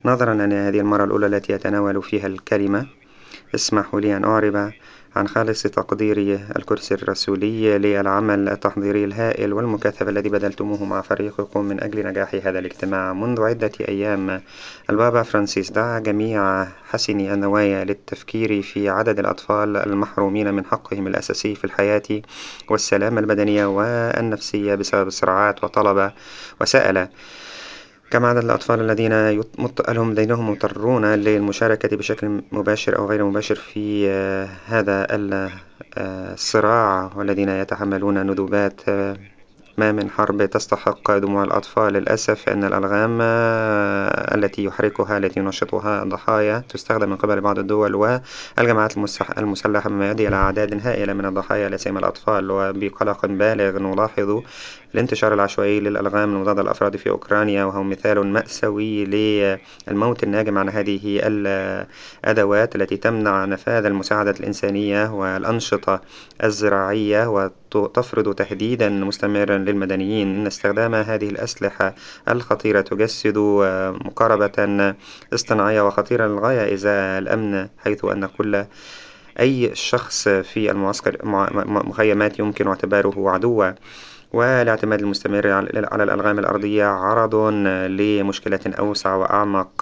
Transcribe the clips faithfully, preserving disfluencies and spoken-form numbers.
نظرا أن هذه المرة الأولى التي أتناول فيها الكلمة، اسمحوا لي أن أعرب عن خالص تقديري الكرسي الرسولي للعمل التحضيري الهائل والمكثف الذي بذلتموه مع فريقكم من أجل نجاح هذا الاجتماع منذ عدة أيام. البابا فرانسيس دعا جميع حسني النوايا للتفكير في عدد الأطفال المحرومين من حقهم الأساسي في الحياة والسلامة البدنية والنفسية بسبب الصراعات، وطلب وسأل كم عدد الأطفال الذين يط- مط- لهم دينهم مضطرون للمشاركة بشكل مباشر أو غير مباشر في آه، هذا ال- آه، الصراع، والذين يتحملون ندوبات آه، ما من حرب تستحق دموع الأطفال. للأسف أن الألغام آه، التي يحركها التي ينشطها الضحايا تستخدم من قبل بعض الدول والجماعات المسح- المسلحة، مما يؤدي إلى أعداد هائلة من الضحايا لا سيما الأطفال. وبقلق بالغ نلاحظ الانتشار العشوائي للألغام المضادة للأفراد في أوكرانيا، وهو مثال مأساوي للموت الناجم عن هذه الأدوات التي تمنع نفاذ المساعدة الإنسانية والأنشطة الزراعية وتفرض تهديدا مستمرا للمدنيين. إن استخدام هذه الأسلحة الخطيرة تجسد مقاربة اصطناعية وخطيرة للغاية إزاء الأمن، حيث أن كل أي شخص في المعسكر مع- م- مخيمات يمكن اعتباره عدوا. والاعتماد المستمر على على الألغام الأرضية عرض لمشكلة أوسع وأعمق،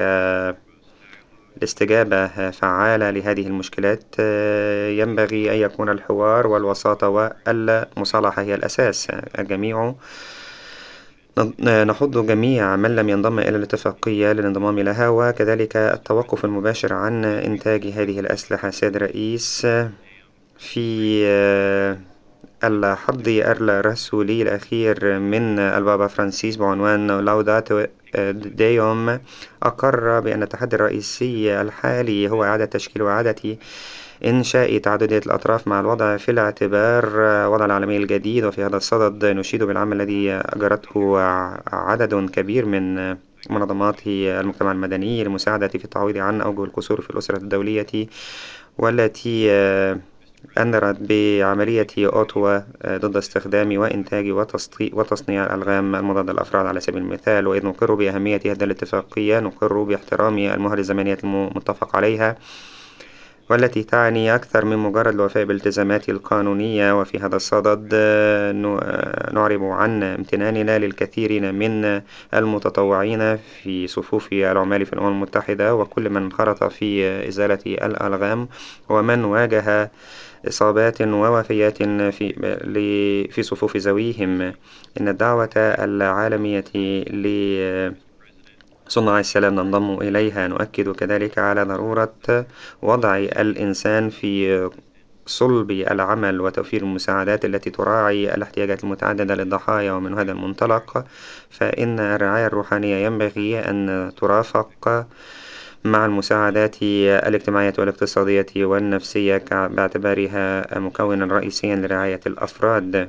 وكالاستجابة فعالة لهذه المشكلات آه، ينبغي أن يكون الحوار والوساطة والمصالحة هي الأساس. الجميع نحض جميع من لم ينضم إلى الاتفاقية للانضمام لها، وكذلك التوقف المباشر عن إنتاج هذه الأسلحة. سيد الرئيس، في آه، الحض الرسولي الأخير من البابا فرانسيس بعنوان لوداتو ديوم، أقر بأن التحدي الرئيسي الحالي هو إعادة تشكيل وإعادة إنشاء تعددية الأطراف مع الوضع في الاعتبار وضع العالمي الجديد. وفي هذا الصدد نشيد بالعمل الذي أجرته عدد كبير من منظمات المجتمع المدني للمساعدة في التعويض عن أوجه القصور في الأسرة الدولية، والتي أنذرت بعملية أوتوا ضد استخدام وإنتاج وتصطي- وتصنيع الألغام المضادة للأفراد على سبيل المثال. وإذ نقر بأهمية هذه الاتفاقية، نقر باحترام المهر الزمنية المتفق عليها، والتي تعني أكثر من مجرد الوفاء بالالتزامات القانونية. وفي هذا الصدد آه، ن- آه، نعرب عن امتناننا للكثيرين من المتطوعين في صفوف العمال في الأمم المتحدة، وكل من انخرط في إزالة الألغام، ومن واجه إصابات ووفيات في ل- في صفوف ذويهم. إن الدعوة العالمية لصناع السلام ننضم إليها. نؤكد كذلك على ضرورة وضع الإنسان في صلب العمل وتوفير المساعدات التي تراعي الاحتياجات المتعددة للضحايا. ومن هذا المنطلق، فإن الرعاية الروحانية ينبغي أن ترافق مع المساعدات الاجتماعية والاقتصادية والنفسية كع- باعتبارها مكونا رئيسيا لرعاية الأفراد.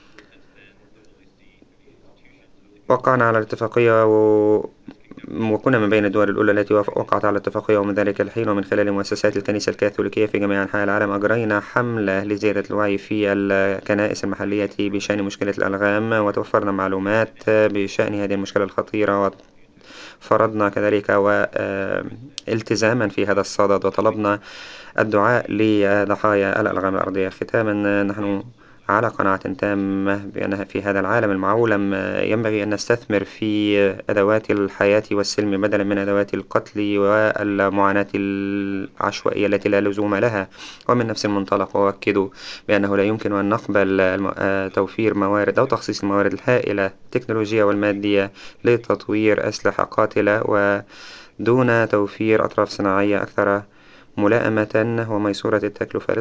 وقعنا على الاتفاقية و... وكنا من بين الدول الأولى التي وافق- وقعت على الاتفاقية، ومن ذلك الحين ومن خلال مؤسسات الكنيسة الكاثوليكية في جميع أنحاء العالم أجرينا حملة لزيادة الوعي في الكنائس المحلية بشأن مشكلة الألغام، وتوفرنا معلومات بشأن هذه المشكلة الخطيرة. فرضنا كذلك والتزاما في هذا الصدد، وطلبنا الدعاء لضحايا الألغام الأرضية. ختاما، نحن على قناعة تامة بأنها في هذا العالم المعولم ينبغي أن نستثمر في أدوات الحياة والسلم بدلا من أدوات القتل والمعاناة العشوائية التي لا لزوم لها. ومن نفس المنطلق أؤكد بأنه لا يمكن أن نقبل الم- آه، توفير موارد أو تخصيص الموارد الهائلة التكنولوجية والمادية لتطوير أسلحة قاتلة ودون توفير أطراف صناعية أكثر ملائمة وميسورة التكلفة